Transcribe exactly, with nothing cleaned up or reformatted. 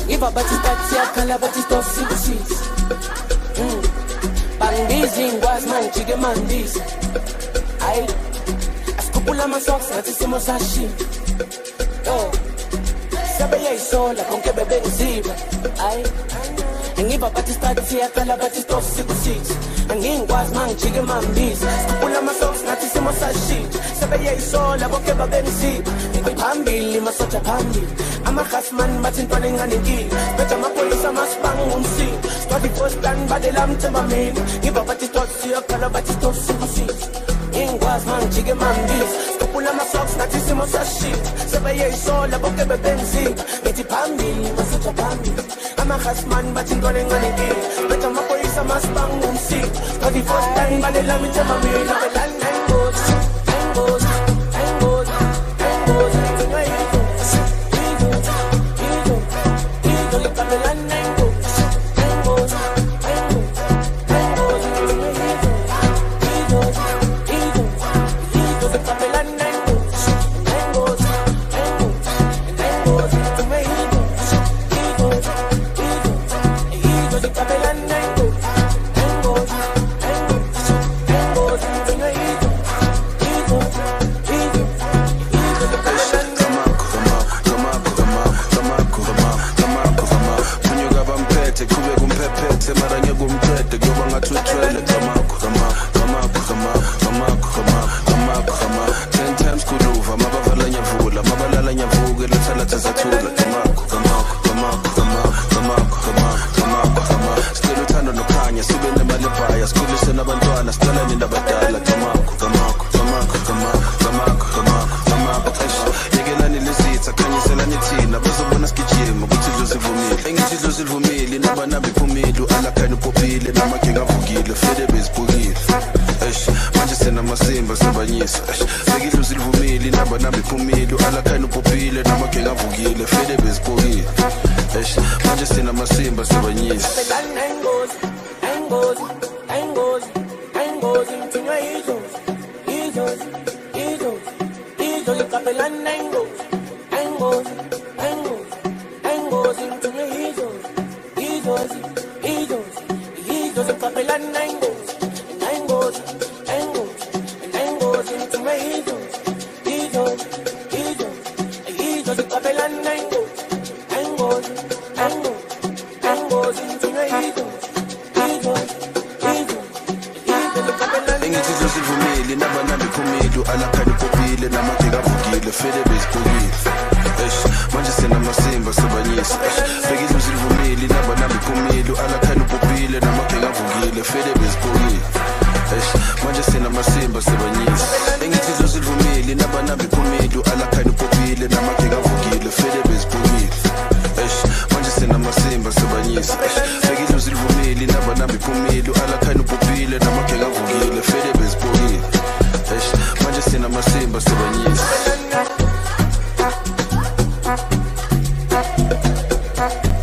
Ngiva bathi isikhathi siyakhala bathi isitofu sikusisi. Bangibizi ngikwazi mangijike mandisa. Hayi asikhuphula amasocks ngathi isimo sashintsha. Yo sabe yayisola konke bebengiziba. Hayi ngiva bathi isikhathi siyakhala bathi isitofu sikusisi. Angingikwazi mangijike mandisa. Asikhuphula amasocks ngathi isimo sashintsha. Sabe yayisola konke bebengiziba. Phambili masoja phambili amakhasman bathi intwana enganenkinga betha amapolisa masibanga ngomsini stadi fostan badela mthemba mina ngiba bathi stop siyakhala bathi stop sikusisi ingikwazi mangijike mambisi sikhuphula amasocks ngathi isimo sashintsha sebeyisola bonke bebenziba ngithi phambili masoja phambili amakhasman bathi intwana enganenkinga betha amapolisa masibanga ngomsini stadi fostan badela mthemba mina belanda ingozi ingozi Masimba